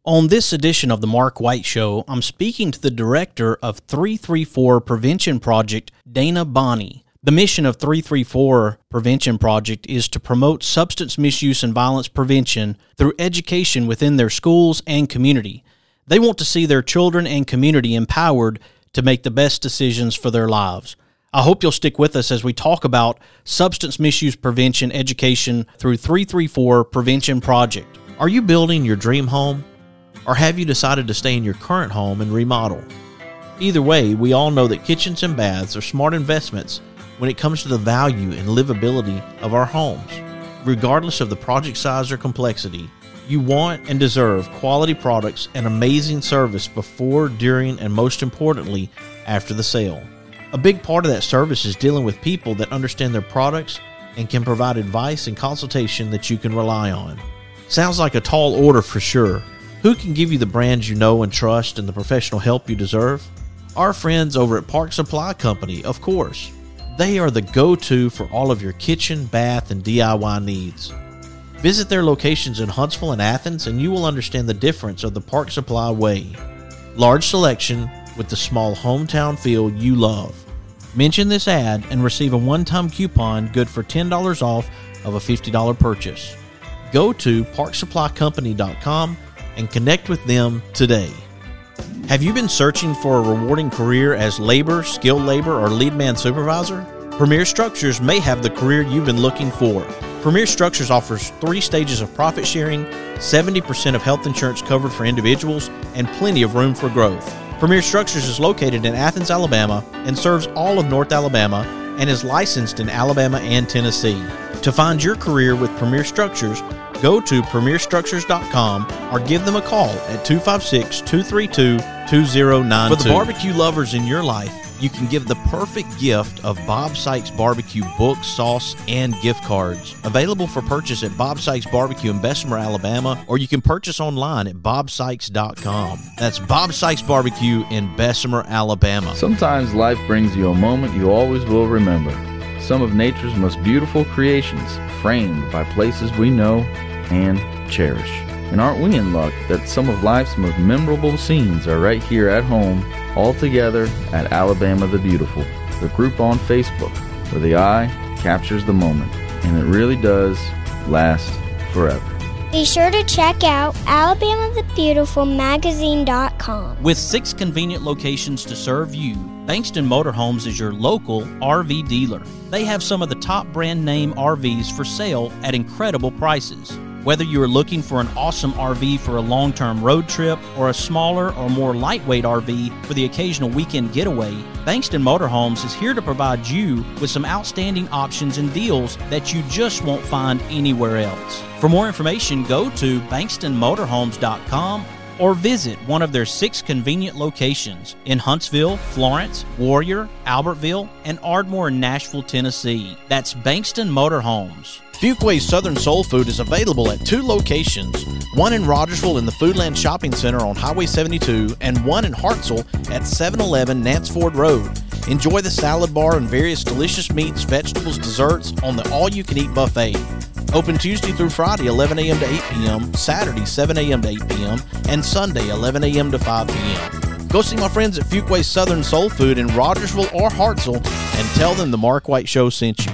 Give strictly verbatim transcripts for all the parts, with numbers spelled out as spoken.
On this edition of the Mark White Show, I'm speaking to the director of three three four Prevention Project, Dana Bonney. The mission of three three four Prevention Project is to promote substance misuse and violence prevention through education within their schools and community. They want to see their children and community empowered to make the best decisions for their lives. I hope you'll stick with us as we talk about substance misuse prevention education through three three four Prevention Project. Are you building your dream home? Or have you decided to stay in your current home and remodel? Either way, we all know that kitchens and baths are smart investments when it comes to the value and livability of our homes. Regardless of the project size or complexity, you want and deserve quality products and amazing service before, during, and most importantly, after the sale. A big part of that service is dealing with people that understand their products and can provide advice and consultation that you can rely on. Sounds like a tall order for sure. Who can give you the brands you know and trust and the professional help you deserve? Our friends over at Park Supply Company, of course. They are the go-to for all of your kitchen, bath, and D I Y needs. Visit their locations in Huntsville and Athens, and you will understand the difference of the Park Supply way. Large selection with the small hometown feel you love. Mention this ad and receive a one-time coupon good for ten dollars off of a fifty dollars purchase. Go to park supply company dot com and connect with them today. Have you been searching for a rewarding career as labor, skilled labor, or lead man supervisor? Premier Structures may have the career you've been looking for. Premier Structures offers three stages of profit sharing, seventy percent of health insurance covered for individuals, and plenty of room for growth. Premier Structures is located in Athens, Alabama, and serves all of North Alabama and is licensed in Alabama and Tennessee. To find your career with Premier Structures, go to premier structures dot com or give them a call at two five six, two three two, two zero nine two. For the barbecue lovers in your life, you can give the perfect gift of Bob Sykes Barbecue books, sauce, and gift cards. Available for purchase at Bob Sykes Barbecue in Bessemer, Alabama, or you can purchase online at bob sykes dot com. That's Bob Sykes Barbecue in Bessemer, Alabama. Sometimes life brings you a moment you always will remember. Some of nature's most beautiful creations, framed by places we know and cherish. And aren't we in luck that some of life's most memorable scenes are right here at home, all together at Alabama the Beautiful, the group on Facebook, where the eye captures the moment, and it really does last forever. Be sure to check out alabama the beautiful magazine dot com. With six convenient locations to serve you, Bankston Motorhomes is your local R V dealer. They have some of the top brand name R Vs for sale at incredible prices. Whether you are looking for an awesome R V for a long-term road trip or a smaller or more lightweight R V for the occasional weekend getaway, Bankston Motorhomes is here to provide you with some outstanding options and deals that you just won't find anywhere else. For more information, go to bankston motorhomes dot com or visit one of their six convenient locations in Huntsville, Florence, Warrior, Albertville, and Ardmore in Nashville, Tennessee. That's Bankston Motorhomes. Fuquay's Southern Soul Food is available at two locations, one in Rogersville in the Foodland Shopping Center on Highway seventy-two and one in Hartselle at seven eleven Nance Ford Road. Enjoy the salad bar and various delicious meats, vegetables, desserts on the all-you-can-eat buffet. Open Tuesday through Friday, eleven a.m. to eight p.m., Saturday, seven a.m. to eight p.m., and Sunday, eleven a.m. to five p.m. Go see my friends at Fuquay's Southern Soul Food in Rogersville or Hartselle and tell them the Mark White Show sent you.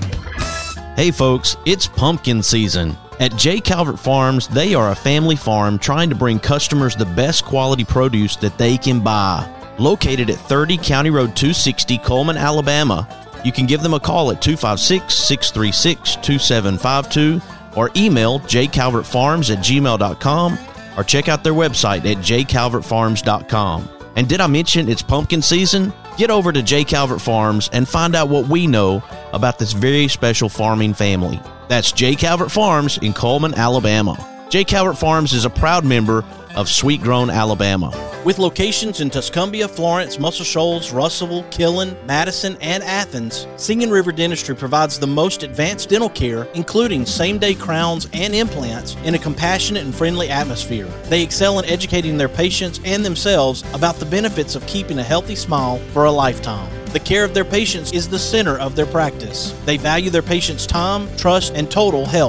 Hey folks, it's pumpkin season. At J. Calvert Farms, they are a family farm trying to bring customers the best quality produce that they can buy. Located at thirty County Road two sixty, Coleman, Alabama, you can give them a call at two five six, six three six, two seven five two or email j calvert farms at gmail dot com or check out their website at j calvert farms dot com. And did I mention it's pumpkin season? Get over to J. Calvert Farms and find out what we know about this very special farming family. That's J. Calvert Farms in Coleman, Alabama. J. Calvert Farms is a proud member of Sweet Grown, Alabama. With locations in Tuscumbia, Florence, Muscle Shoals, Russellville, Killen, Madison, and Athens, Singing River Dentistry provides the most advanced dental care, including same-day crowns and implants, in a compassionate and friendly atmosphere. They excel in educating their patients and themselves about the benefits of keeping a healthy smile for a lifetime. The care of their patients is the center of their practice. They value their patients' time, trust, and total health.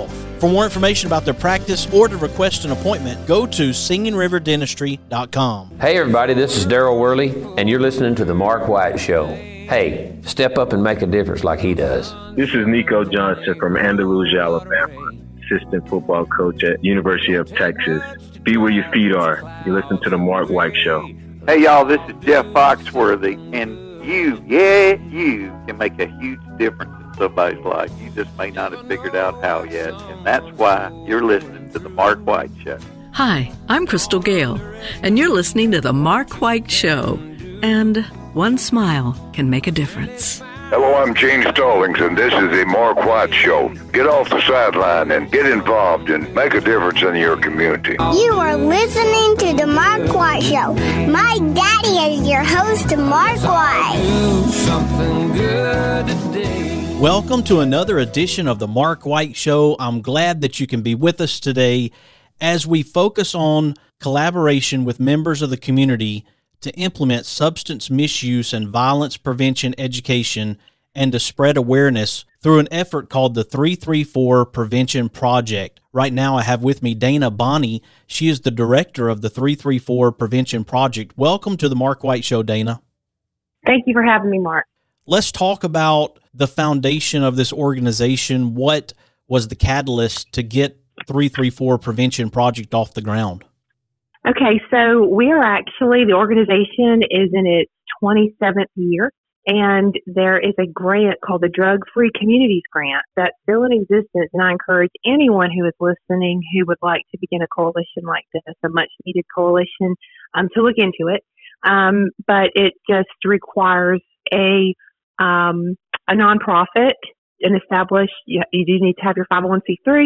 For more information about their practice or to request an appointment, go to singing river dentistry dot com. Hey everybody, this is Daryl Worley, and you're listening to The Mark White Show. Hey, step up and make a difference like he does. This is Nico Johnson from Andalusia, Alabama, assistant football coach at University of Texas. Be where your feet are. You listen to The Mark White Show. Hey y'all, this is Jeff Foxworthy, and you, yeah, you can make a huge difference in somebody's life. You just may not have figured out how yet, and that's why you're listening to The Mark White Show. Hi, I'm Crystal Gale, and you're listening to The Mark White Show. And one smile can make a difference. Hello, I'm Gene Stallings, and this is The Mark White Show. Get off the sideline and get involved and make a difference in your community. You are listening to The Mark White Show. My daddy is your host, Mark White. Something good today. Welcome to another edition of The Mark White Show. I'm glad that you can be with us today as we focus on collaboration with members of the community to implement substance misuse and violence prevention education and to spread awareness through an effort called the three three four Prevention Project. Right now I have with me Dana Bonney. She is the director of the three three four Prevention Project. Welcome to the Mark White Show, Dana. Thank you for having me, Mark. Let's talk about the foundation of this organization. What was the catalyst to get three three four Prevention Project off the ground? Okay, so we are actually, the organization is in its twenty-seventh year, and there is a grant called the Drug-Free Communities Grant that's still in existence, and I encourage anyone who is listening who would like to begin a coalition like this, a much-needed coalition, um, to look into it. Um, but it just requires a um, a nonprofit, an established, you, you do need to have your five oh one c three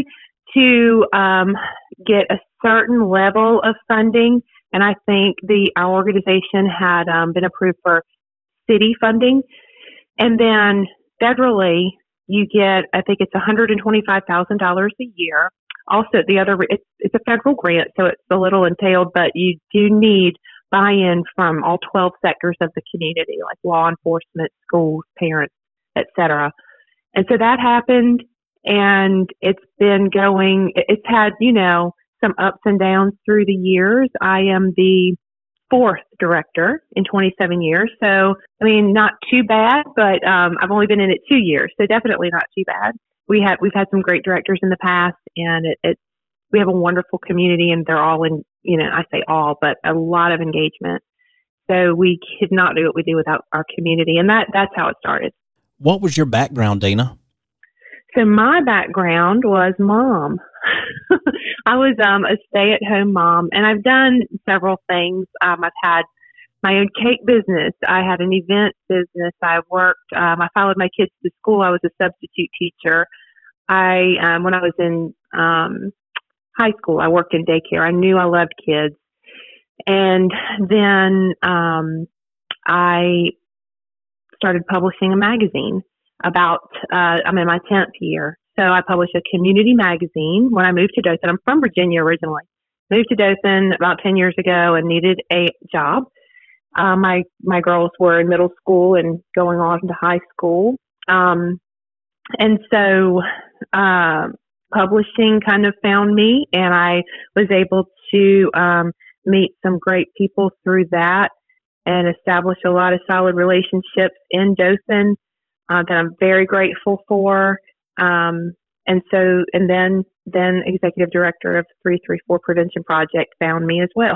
to um, get a certain level of funding. And I think the our organization had um, been approved for city funding. And then federally, you get, I think it's one hundred twenty-five thousand dollars a year. Also, the other, it's, it's a federal grant, so it's a little entailed, but you do need buy-in from all twelve sectors of the community, like law enforcement, schools, parents, et cetera. And so that happened, and it's been going, it's had, you know, some ups and downs through the years. I am the fourth director in twenty-seven years. So, I mean, not too bad, but um, I've only been in it two years, so definitely not too bad. We had, we've had some great directors in the past, and it, it, we have a wonderful community, and they're all in, you know, I say all, but a lot of engagement. So we could not do what we do without our community, and that that's how it started. What was your background, Dana? So my background was mom. I was um, a stay-at-home mom, and I've done several things. Um, I've had my own cake business. I had an event business. I worked. Um, I followed my kids to school. I was a substitute teacher. I um, when I was in um, high school, I worked in daycare. I knew I loved kids, and then um, I started publishing a magazine. About uh, I'm in my tenth year. So I published a community magazine when I moved to Dothan. I'm from Virginia originally. Moved to Dothan about ten years ago and needed a job. Uh, my my girls were in middle school and going on to high school. Um, and so uh, publishing kind of found me, and I was able to um, meet some great people through that and establish a lot of solid relationships in Dothan uh, that I'm very grateful for. Um, and so, and then, then executive director of three three four Prevention Project found me as well.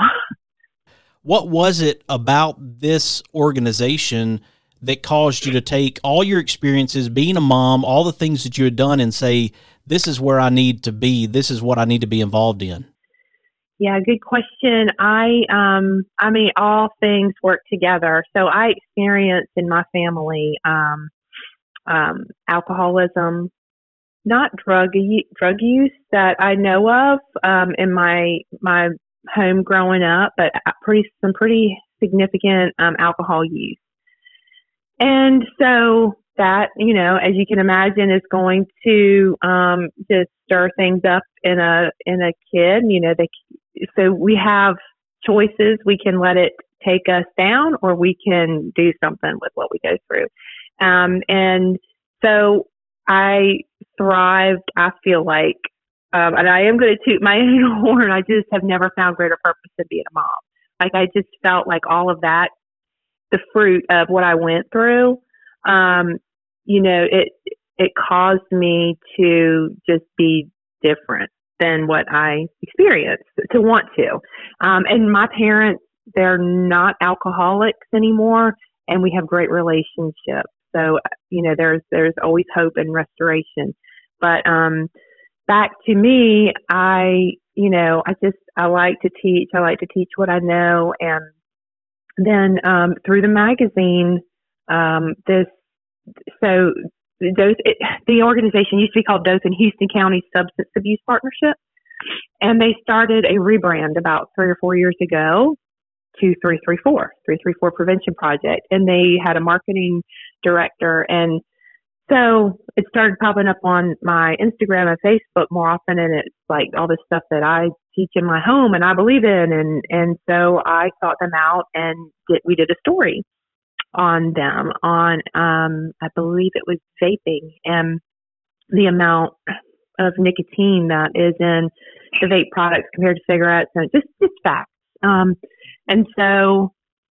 What was it about this organization that caused you to take all your experiences, being a mom, all the things that you had done, and say, this is where I need to be, this is what I need to be involved in? Yeah, good question. I, um, I mean, all things work together. So I experienced in my family, um, um, alcoholism, not drug drug use that I know of um, in my my home growing up, but pretty some pretty significant um, alcohol use. And so that, you know, as you can imagine, is going to um, just stir things up in a in a kid. You know, they so we have choices. We can let it take us down, or we can do something with what we go through. Um, and so I thrived, I feel like, um, and I am going to toot my own horn. I just have never found greater purpose than being a mom. Like, I just felt like all of that, the fruit of what I went through, um, you know, it, it caused me to just be different than what I experienced, to want to. Um, and my parents, they're not alcoholics anymore, and we have great relationships. So, you know, there's, there's always hope and restoration. But, um, back to me, I, you know, I just, I like to teach. I like to teach what I know. And then, um, through the magazine, um, this, so those, it, the organization used to be called Dothan Houston County Substance Abuse Partnership. And they started a rebrand about three or four years ago to three three four, three three four Prevention Project. And they had a marketing director. And so it started popping up on my Instagram and Facebook more often. And it's like all this stuff that I teach in my home and I believe in. And, and so I sought them out and did, we did a story on them on, um, I believe it was vaping and the amount of nicotine that is in the vape products compared to cigarettes, and just, just facts. Um, and so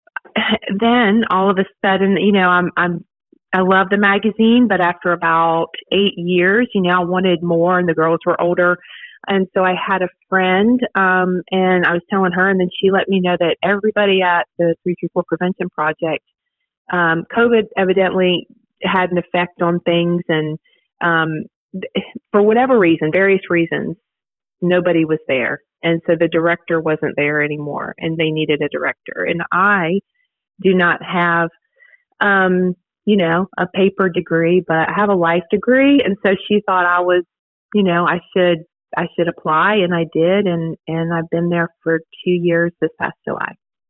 then all of a sudden, you know, I'm, I'm, I love the magazine, but after about eight years, you know, I wanted more and the girls were older. And so I had a friend, um, and I was telling her, and then she let me know that everybody at the three three four Prevention Project, um, COVID evidently had an effect on things. And, um, for whatever reason, various reasons, nobody was there. And so the director wasn't there anymore and they needed a director. And I do not have, um, you know, a paper degree, but I have a life degree. And so she thought I was, you know, I should, I should apply. And I did. And, and I've been there for two years this past July.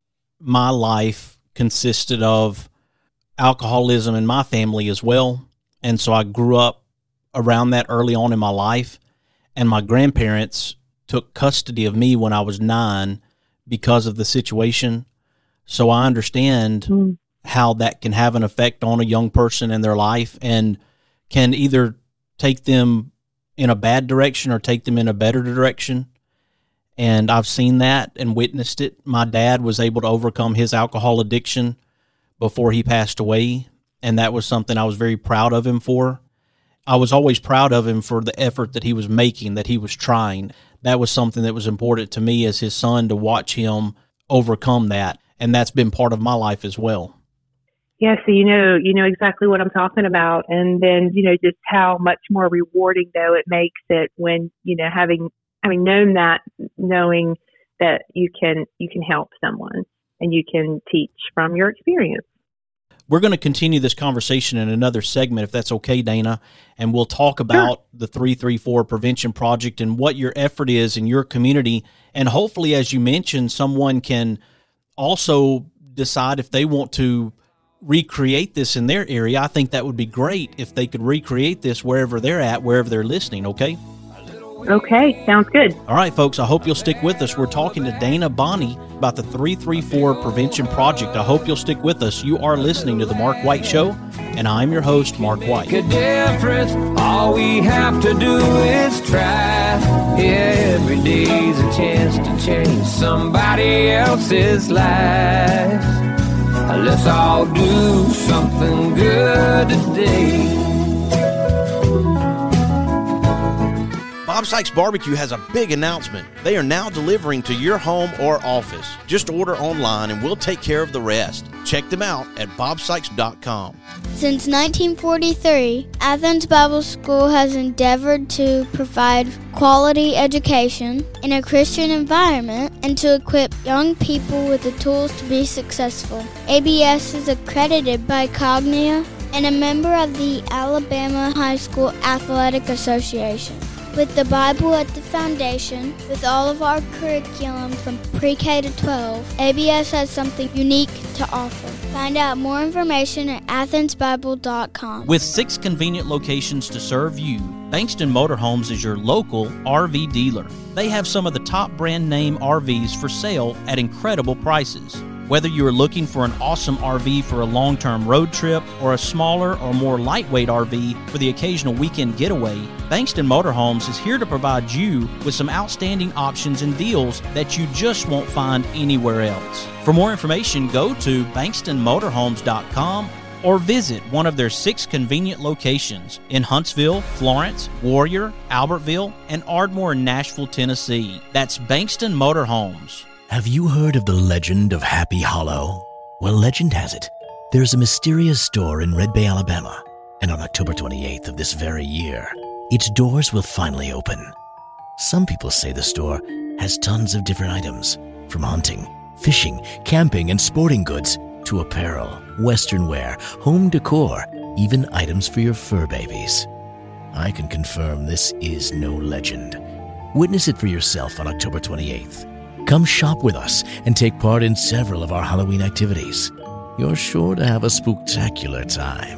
My life consisted of alcoholism in my family as well. And so I grew up around that early on in my life. And my grandparents took custody of me when I was nine because of the situation. So I understand mm. how that can have an effect on a young person in their life and can either take them in a bad direction or take them in a better direction. And I've seen that and witnessed it. My dad was able to overcome his alcohol addiction before he passed away. And that was something I was very proud of him for. I was always proud of him for the effort that he was making, that he was trying. That was something that was important to me as his son, to watch him overcome that. And that's been part of my life as well. Yeah, so you know, you know exactly what I'm talking about. And then, you know, just how much more rewarding, though, it makes it when, you know, having having known that, knowing that you can you can help someone and you can teach from your experience. We're going to continue this conversation in another segment, if that's okay, Dana, and we'll talk about sure. the three three four Prevention Project and what your effort is in your community. And hopefully, as you mentioned, someone can also decide if they want to recreate this in their area. I think that would be great if they could recreate this wherever they're at, wherever they're listening, okay? Okay, sounds good. All right, folks, I hope you'll stick with us. We're talking to Dana Bonney about the three three four Prevention Project. I hope you'll stick with us. You are listening to The Mark White Show, and I'm your host, Mark White. Make a difference. All we have to do is try. Yeah, every day's a chance to change somebody else's life. Let's all do something good today. Bob Sykes Barbecue has a big announcement. They are now delivering to your home or office. Just order online and we'll take care of the rest. Check them out at bob sykes dot com. Since nineteen forty-three, Athens Bible School has endeavored to provide quality education in a Christian environment and to equip young people with the tools to be successful. A B S is accredited by Cognia and a member of the Alabama High School Athletic Association. With the Bible at the foundation, with all of our curriculum from pre-K to twelve, A B S has something unique to offer. Find out more information at athens bible dot com. With six convenient locations to serve you, Bankston Motorhomes is your local R V dealer. They have some of the top brand name R Vs for sale at incredible prices. Whether you are looking for an awesome R V for a long-term road trip or a smaller or more lightweight R V for the occasional weekend getaway, Bankston Motorhomes is here to provide you with some outstanding options and deals that you just won't find anywhere else. For more information, go to bankston motorhomes dot com or visit one of their six convenient locations in Huntsville, Florence, Warrior, Albertville, and Ardmore in Nashville, Tennessee. That's Bankston Motorhomes. Have you heard of the legend of Happy Hollow? Well, legend has it, there's a mysterious store in Red Bay, Alabama, and on October twenty-eighth of this very year, its doors will finally open. Some people say the store has tons of different items, from hunting, fishing, camping, and sporting goods, to apparel, western wear, home decor, even items for your fur babies. I can confirm this is no legend. Witness it for yourself on October twenty-eighth. Come shop with us and take part in several of our Halloween activities. You're sure to have a spooktacular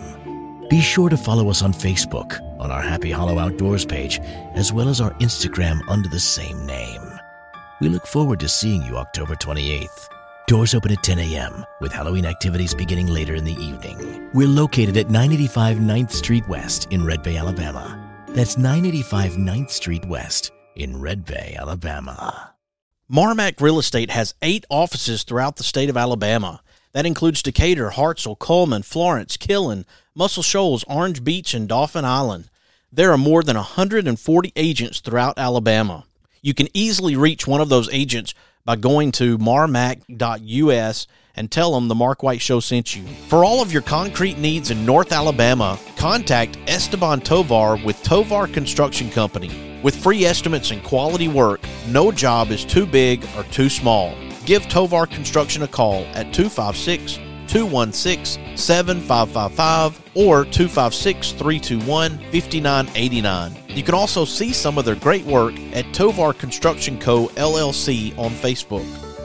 time. Be sure to follow us on Facebook on our Happy Hollow Outdoors page, as well as our Instagram under the same name. We look forward to seeing you October twenty-eighth. Doors open at ten a.m., with Halloween activities beginning later in the evening. We're located at nine eighty-five ninth Street West in Red Bay, Alabama. That's nine eighty-five ninth Street West in Red Bay, Alabama. Marmac Real Estate has eight offices throughout the state of Alabama. That includes Decatur, Hartselle, Coleman, Florence, Killen, Muscle Shoals, Orange Beach, and Dauphin Island. There are more than one hundred forty agents throughout Alabama. You can easily reach one of those agents by going to marmac dot U S and tell them the Mark White Show sent you. For all of your concrete needs in North Alabama, contact Esteban Tovar with Tovar Construction Company. With free estimates and quality work, no job is too big or too small. Give Tovar Construction a call at two five six, two one six, seven five five five or two five six, three two one, five nine eight nine. You can also see some of their great work at Tovar Construction Co. L L C on Facebook.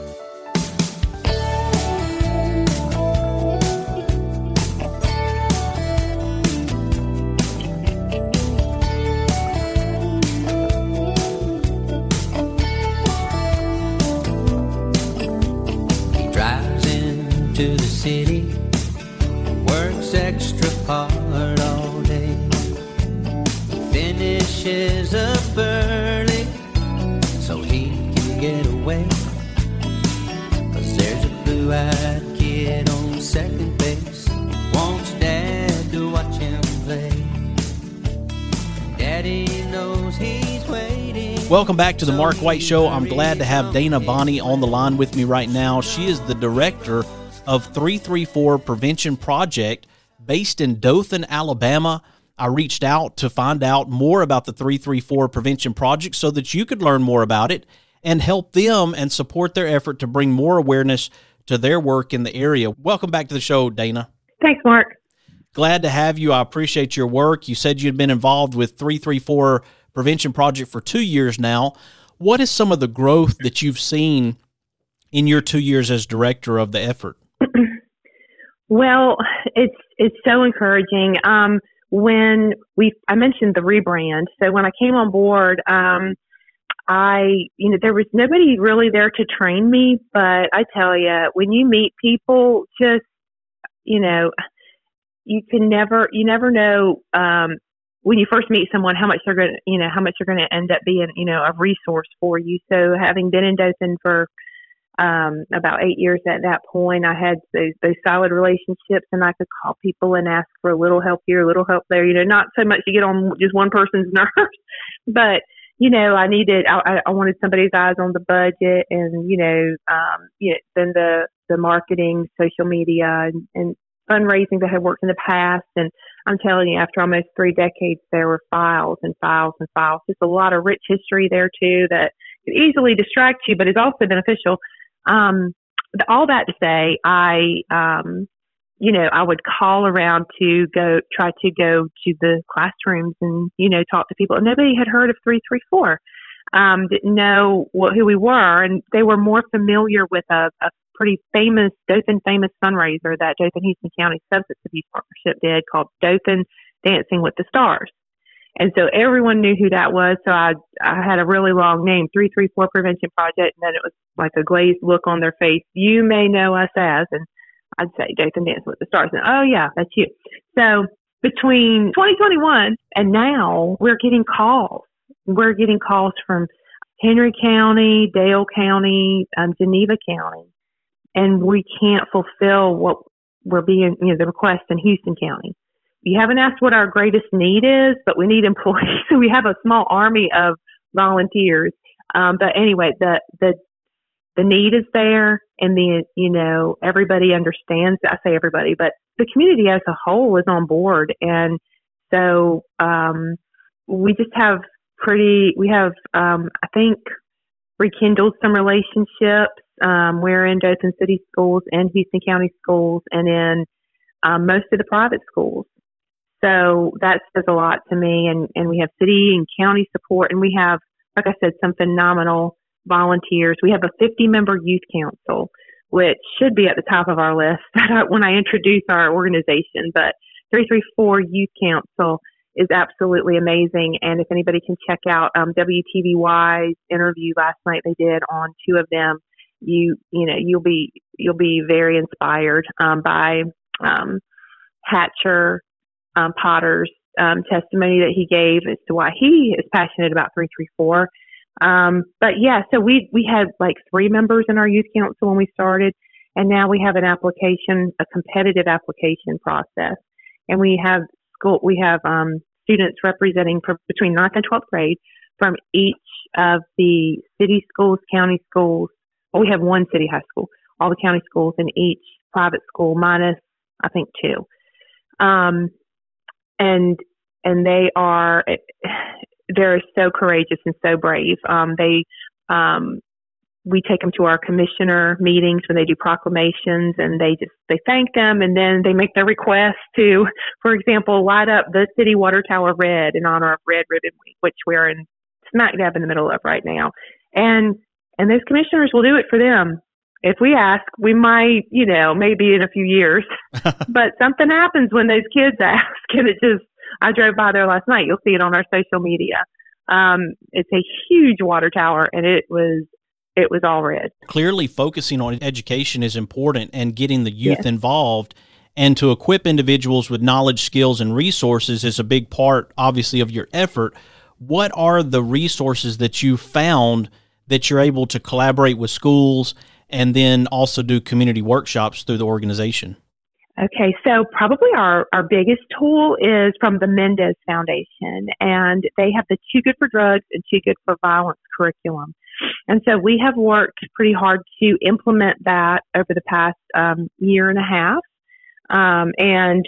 To the city, works extra hard all day, finishes up early so he can get away, 'cause there's a blue-eyed kid on second base, wants dad to watch him play, daddy knows he's waiting. Welcome back to the Mark White Show. I'm glad to have Dana Bonney on the line with me right now. She is the director of three three four Prevention Project based in Dothan, Alabama. I reached out to find out more about the three three four Prevention Project so that you could learn more about it and help them and support their effort to bring more awareness to their work in the area. Welcome back to the show, Dana. Thanks, Mark. Glad to have you. I appreciate your work. You said you'd been involved with three three four Prevention Project for two years now. What is some of the growth that you've seen in your two years as director of the effort? Well, it's it's so encouraging. Um, when we, I mentioned the rebrand. So when I came on board, um, I, you know, there was nobody really there to train me. But I tell you, when you meet people, just, you know, you can never, you never know um, when you first meet someone how much they're going to, you know, how much they're going to end up being, you know, a resource for you. So having been in Dothan for Um, about eight years at that point, I had those, those solid relationships, and I could call people and ask for a little help here, a little help there, you know, not so much to get on just one person's nerves, but, you know, I needed, I, I wanted somebody's eyes on the budget and, you know, um, you know, then the, the marketing, social media and, and fundraising that had worked in the past. And I'm telling you, after almost three decades, there were files and files and files, just a lot of rich history there too, that could easily distract you, but is also beneficial. Um, all that to say, I, um, you know, I would call around to go, try to go to the classrooms and, you know, talk to people. And nobody had heard of three three four, um, didn't know what, who we were. And they were more familiar with a, a pretty famous, Dothan famous fundraiser that Dothan Houston County Substance Abuse Partnership did called Dothan Dancing with the Stars. And so everyone knew who that was. So I I had a really long name, three three four Prevention Project, and then it was like a glazed look on their face. You may know us as, and I'd say Dathan Dancing with the Stars. And, oh, yeah, that's you. So between twenty twenty-one and now, we're getting calls. We're getting calls from Henry County, Dale County, um, Geneva County, and we can't fulfill what we're being, you know, the request in Houston County. You haven't asked what our greatest need is, but we need employees. So we have a small army of volunteers. Um, but anyway, the, the, the need is there, and the, you know, everybody understands. I say everybody, but the community as a whole is on board. And so, um, we just have pretty, we have, um, I think rekindled some relationships. Um, we're in Dothan City schools and Houston County schools and in, um, most of the private schools. So that says a lot to me. And, and we have city and county support, and we have, like I said, some phenomenal volunteers. We have a fifty member youth council, which should be at the top of our list when I introduce our organization. But three three four Youth Council is absolutely amazing. And if anybody can check out um, W T V Y's interview last night they did on two of them, you you know you'll be you'll be very inspired um, by um, Hatcher um, Potter's um, testimony that he gave as to why he is passionate about three three four. Um, but yeah, so we, we had like three members in our youth council when we started, and now we have an application, a competitive application process. And we have school, we have, um, students representing for between ninth and twelfth grade from each of the city schools, county schools. Well, we have one city high school, all the county schools, and each private school minus, I think, two. Um, and, and they are, they're so courageous and so brave. Um, they, um, we take them to our commissioner meetings when they do proclamations, and they just, they thank them, and then they make their request to, for example, light up the city water tower red in honor of Red Ribbon Week, which we're in smack dab in the middle of right now. And, and those commissioners will do it for them. If we ask, we might, you know, maybe in a few years, but something happens when those kids ask, and it just, I drove by there last night. You'll see it on our social media. Um, it's a huge water tower, and it was it was all red. Clearly, focusing on education is important, and getting the youth Yes. involved, and to equip individuals with knowledge, skills, and resources is a big part, obviously, of your effort. What are the resources that you found that you're able to collaborate with schools and then also do community workshops through the organization? Okay, so probably our, our biggest tool is from the Mendez Foundation, and they have the Too Good for Drugs and Too Good for Violence curriculum. And so we have worked pretty hard to implement that over the past um, year and a half. Um, and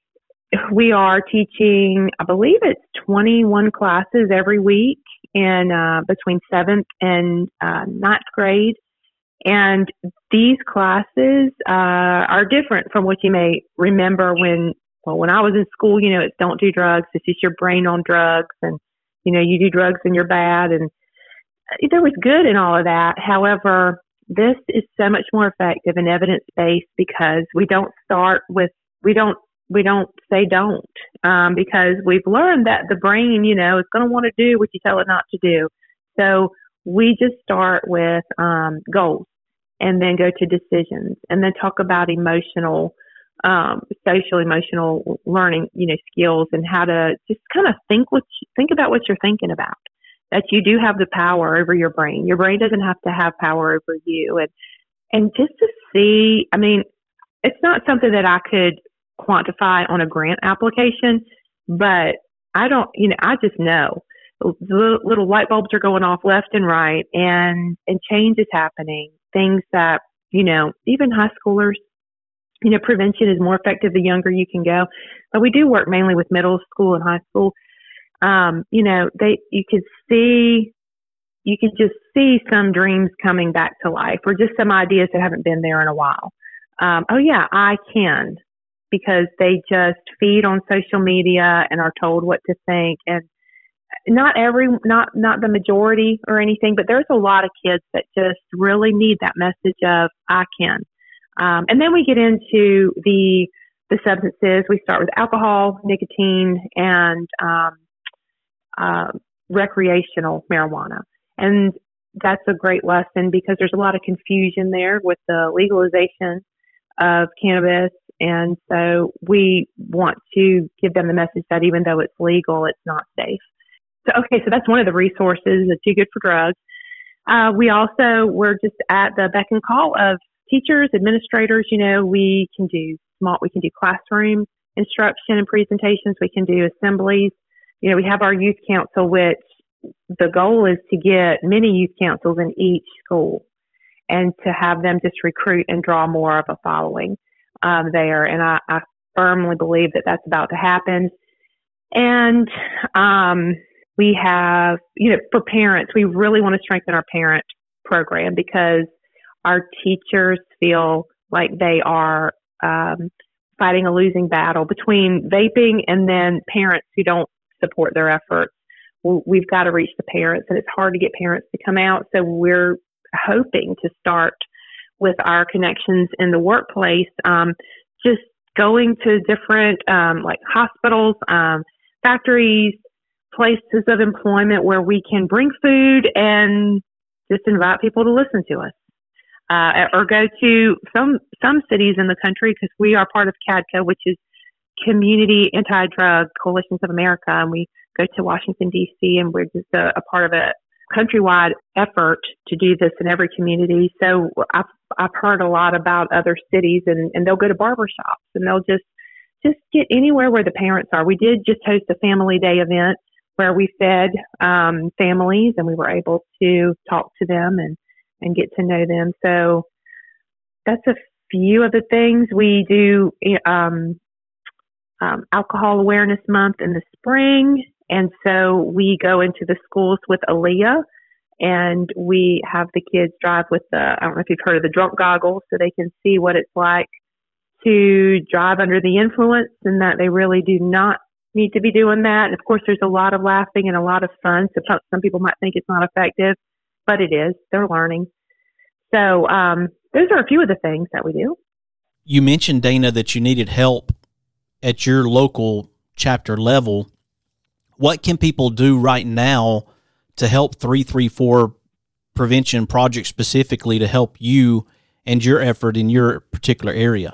we are teaching, I believe it's twenty-one classes every week in uh, between seventh and uh, ninth grade. And these classes uh, are different from what you may remember when, well, when I was in school. You know, it's don't do drugs. It's just your brain on drugs, and you know, you do drugs and you're bad. And there was good in all of that. However, this is so much more effective and evidence based because we don't start with we don't we don't say don't um, because we've learned that the brain, you know, is going to want to do what you tell it not to do. So we just start with um, goals, and then go to decisions, and then talk about emotional, um, social emotional learning, you know, skills, and how to just kind of think what you, think about what you're thinking about. That you do have the power over your brain. Your brain doesn't have to have power over you, and and just to see. I mean, it's not something that I could quantify on a grant application, but I don't. You know, I just know. Little, little light bulbs are going off left and right, and, and change is happening. Things that, you know, even high schoolers, you know, prevention is more effective the younger you can go. But we do work mainly with middle school and high school. Um, you know, they, you could see, you could just see some dreams coming back to life, or just some ideas that haven't been there in a while. Um, oh yeah, I can, because they just feed on social media and are told what to think. And not every, not, not the majority or anything, but there's a lot of kids that just really need that message of I can. Um, and then we get into the, the substances. We start with alcohol, nicotine, and, um, uh, recreational marijuana. And that's a great lesson because there's a lot of confusion there with the legalization of cannabis. And so we want to give them the message that even though it's legal, it's not safe. So, okay, so that's one of the resources, the Too Good for Drugs. Uh, we also, we're just at the beck and call of teachers, administrators. You know, we can do small, we can do classroom instruction and presentations. We can do assemblies. You know, we have our youth council, which the goal is to get many youth councils in each school and to have them just recruit and draw more of a following um, there. And I, I firmly believe that that's about to happen. And um, we have, you know, for parents, we really want to strengthen our parent program because our teachers feel like they are um, fighting a losing battle between vaping and then parents who don't support their efforts. We've got to reach the parents, and it's hard to get parents to come out. So we're hoping to start with our connections in the workplace, um, just going to different um, like hospitals, um, factories, places of employment where we can bring food and just invite people to listen to us. Uh, or go to some some cities in the country because we are part of CADCO, which is Community Anti-Drug Coalitions of America, and we go to Washington, D C, and we're just a, a part of a countrywide effort to do this in every community. So I've, I've heard a lot about other cities, and, and they'll go to barbershops, and they'll just just get anywhere where the parents are. We did just host a family day event where we fed um, families, and we were able to talk to them and and get to know them. So that's a few of the things we do. Um, um, Alcohol Awareness Month in the spring. And so we go into the schools with Aaliyah, and we have the kids drive with the, I don't know if you've heard of the drunk goggles, so they can see what it's like to drive under the influence and that they really do not need to be doing that. And of course, there's a lot of laughing and a lot of fun. So some people might think it's not effective, but it is. They're learning. So um, those are a few of the things that we do. You mentioned, Dana, that you needed help at your local chapter level. What can people do right now to help three three four Prevention Project specifically to help you and your effort in your particular area?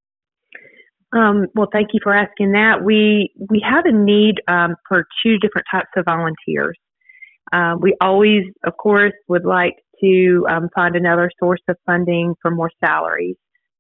Um, well, thank you for asking that. We we have a need um, for two different types of volunteers. Uh, we always, of course, would like to um, find another source of funding for more salaries.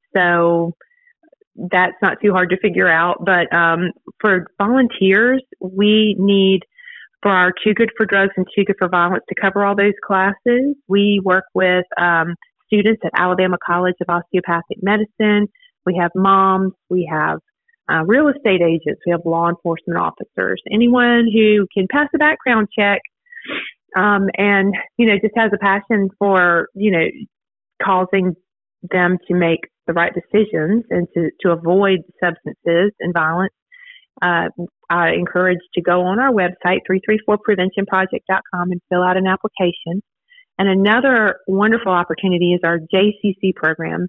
So that's not too hard to figure out. But um, for volunteers, we need for our Too Good for Drugs and Too Good for Violence to cover all those classes. We work with um, students at Alabama College of Osteopathic Medicine. We have moms. We have uh, real estate agents. We have law enforcement officers. Anyone who can pass a background check um, and, you know, just has a passion for, you know, causing them to make the right decisions and to, to avoid substances and violence. Uh, I encourage to go on our website, three three four prevention project dot com, and fill out an application. And another wonderful opportunity is our J C C program.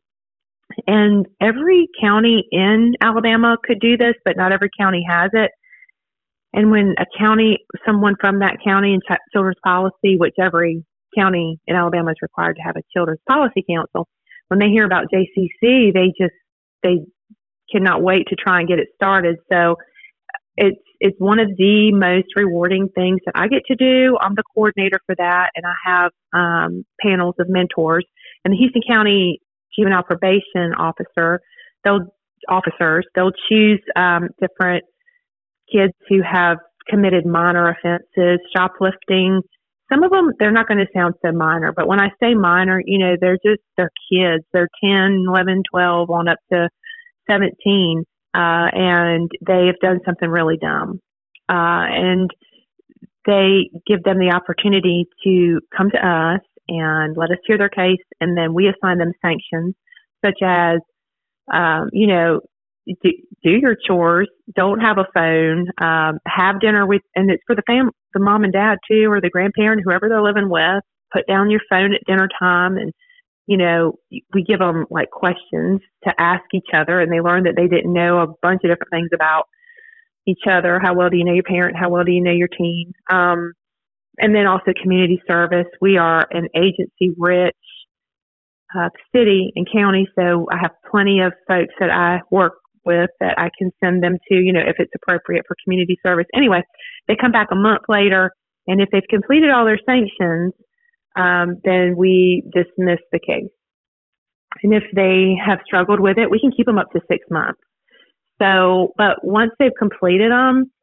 And every county in Alabama could do this, but not every county has it. And when a county, someone from that county in ch- children's policy, which every county in Alabama is required to have a children's policy council, when they hear about J C C, they just, they cannot wait to try and get it started. So it's, it's one of the most rewarding things that I get to do. I'm the coordinator for that, and I have um, panels of mentors. And the Houston County Juvenile Probation Officer, they'll officers, they'll choose um, different kids who have committed minor offenses, shoplifting. Some of them, they're not going to sound so minor, but when I say minor, you know, they're just, they're kids. They're ten, eleven, twelve, on up to seventeen, uh, and they have done something really dumb. Uh, and they give them the opportunity to come to us and let us hear their case, and then we assign them sanctions, such as, um, you know, do, do your chores, don't have a phone, um, have dinner with, and it's for the fam, the mom and dad too, or the grandparent, whoever they're living with. Put down your phone at dinner time, and you know, we give them like questions to ask each other, and they learn that they didn't know a bunch of different things about each other. How well do you know your parent? How well do you know your teen? Um, and then also community service. We are an agency-rich uh, city and county, so I have plenty of folks that I work with that I can send them to, you know, if it's appropriate for community service. Anyway, they come back a month later, and if they've completed all their sanctions, um, then we dismiss the case. And if they have struggled with it, we can keep them up to six months. So, but once they've completed them,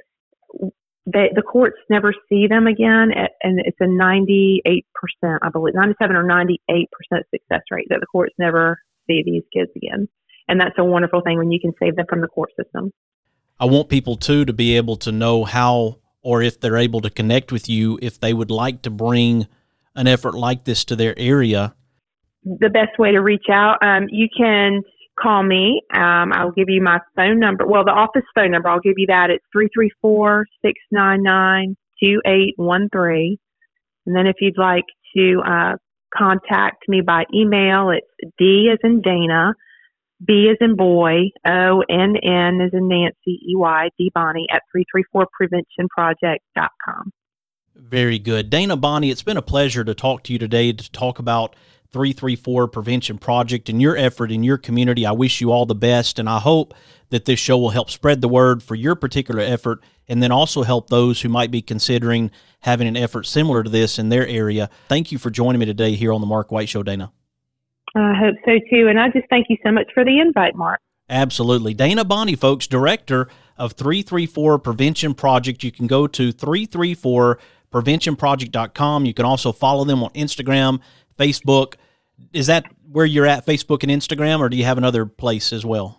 they, the courts never see them again, at, and it's a ninety-eight percent, I believe, ninety-seven or ninety-eight percent success rate that the courts never see these kids again. And that's a wonderful thing when you can save them from the court system. I want people, too, to be able to know how, or if they're able to connect with you, if they would like to bring an effort like this to their area. The best way to reach out, um, you can call me. Um, I'll give you my phone number. Well, the office phone number, I'll give you that. It's three three four, six nine nine, two eight one three. And then if you'd like to uh, contact me by email, it's D as in Dana, B as in boy, O N N as in Nancy, E Y, D Bonnie at three three four prevention project dot com. Very good. Dana Bonnie, it's been a pleasure to talk to you today, to talk about three three four Prevention Project and your effort in your community. I wish you all the best, and I hope that this show will help spread the word for your particular effort, and then also help those who might be considering having an effort similar to this in their area. Thank you for joining me today here on the Mark White Show, Dana. I hope so, too. And I just thank you so much for the invite, Mark. Absolutely. Dana Bonnie, folks, director of three three four Prevention Project. You can go to three three four prevention project dot com. You can also follow them on Instagram, Facebook. Is that where you're at, Facebook and Instagram, or do you have another place as well?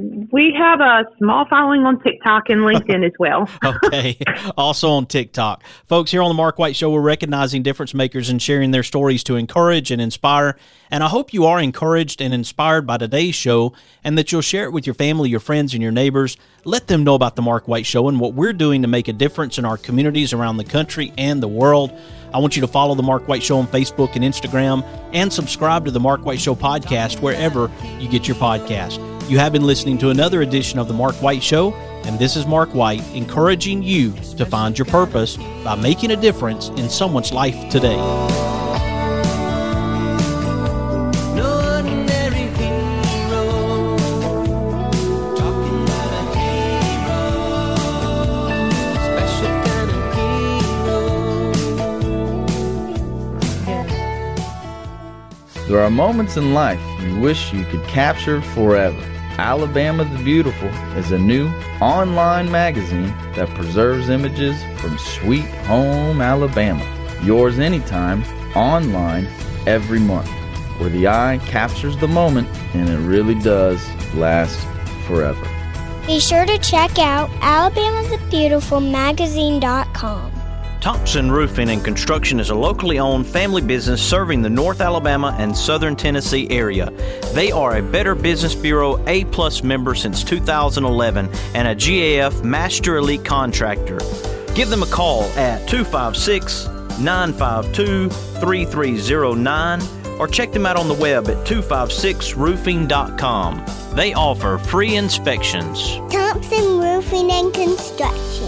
We have a small following on TikTok and LinkedIn as well. Okay. Also on TikTok. Folks, here on the Mark White Show, we're recognizing difference makers and sharing their stories to encourage and inspire. And I hope you are encouraged and inspired by today's show, and that you'll share it with your family, your friends, and your neighbors. Let them know about the Mark White Show and what we're doing to make a difference in our communities around the country and the world. I want you to follow the Mark White Show on Facebook and Instagram, and subscribe to the Mark White Show podcast wherever you get your podcast. You have been listening to another edition of the Mark White Show, and this is Mark White, encouraging you to find your purpose by making a difference in someone's life today. There are moments in life you wish you could capture forever. Alabama the Beautiful is a new online magazine that preserves images from sweet home Alabama. Yours anytime, online, every month, where the eye captures the moment and it really does last forever. Be sure to check out alabama the beautiful magazine dot com. Thompson Roofing and Construction is a locally owned family business serving the North Alabama and Southern Tennessee area. They are a Better Business Bureau A-plus member since two thousand eleven and a G A F Master Elite Contractor. Give them a call at two five six, nine five two, three three zero nine or check them out on the web at two five six roofing dot com. They offer free inspections. Thompson Roofing and Construction.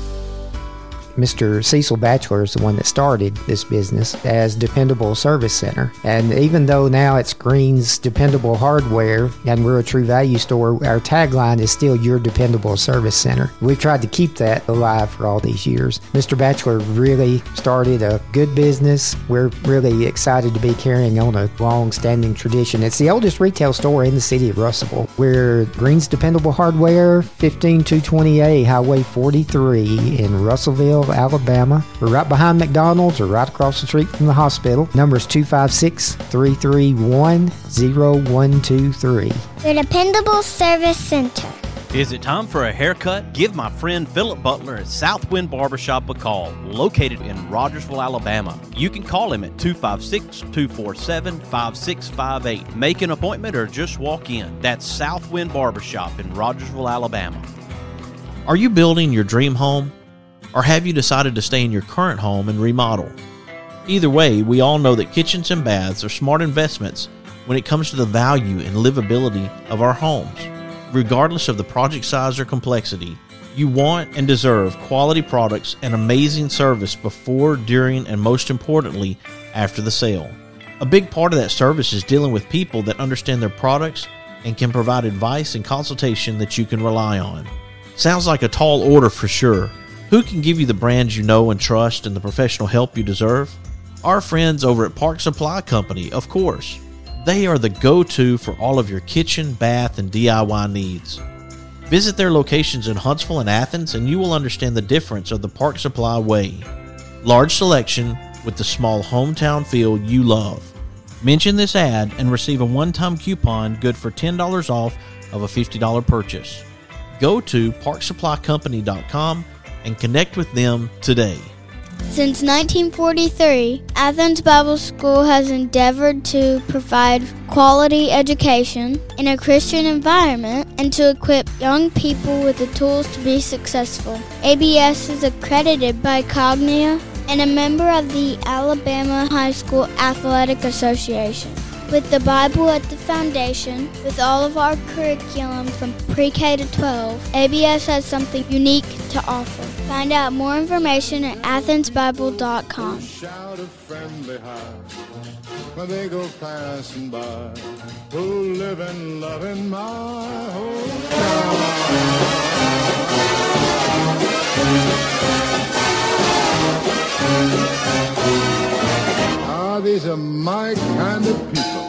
Mister Cecil Batchelor is the one that started this business as Dependable Service Center. And even though now it's Green's Dependable Hardware and we're a True Value store, our tagline is still Your Dependable Service Center. We've tried to keep that alive for all these years. Mister Batchelor really started a good business. We're really excited to be carrying on a long-standing tradition. It's the oldest retail store in the city of Russellville. We're Green's Dependable Hardware, fifteen two twenty A Highway forty-three in Russellville, Alabama. We're right behind McDonald's or right across the street from the hospital. Number is two five six, three three one, zero one two three. Your Dependable Service Center. Is it time for a haircut? Give my friend Philip Butler at Southwind Barbershop a call, located in Rogersville, Alabama. You can call him at two five six, two four seven, five six five eight. Make an appointment or just walk in. That's Southwind Barbershop in Rogersville, Alabama. Are you building your dream home? Or have you decided to stay in your current home and remodel? Either way, we all know that kitchens and baths are smart investments when it comes to the value and livability of our homes. Regardless of the project size or complexity, You want and deserve quality products and amazing service before, during, and most importantly, after the sale. A big part of that service is dealing with people that understand their products and can provide advice and consultation that you can rely on. Sounds like a tall order for sure. Who can give you the brands you know and trust and the professional help you deserve? Our friends over at Park Supply Company, of course. They are the go-to for all of your kitchen, bath, and D I Y needs. Visit their locations in Huntsville and Athens and you will understand the difference of the Park Supply way. Large selection with the small hometown feel you love. Mention this ad and receive a one-time coupon good for ten dollars off of a fifty dollars purchase. Go to park supply company dot com and connect with them today. Since nineteen forty-three, Athens Bible School has endeavored to provide quality education in a Christian environment and to equip young people with the tools to be successful. A B S is accredited by Cognia and a member of the Alabama High School Athletic Association. With the Bible at the foundation, with all of our curriculum from pre-K to twelve, A B S has something unique to offer. Find out more information at athens bible dot com. Shout a friendly hi when they go passing by, who live and love in my hometown. Ah, these are my kind of people.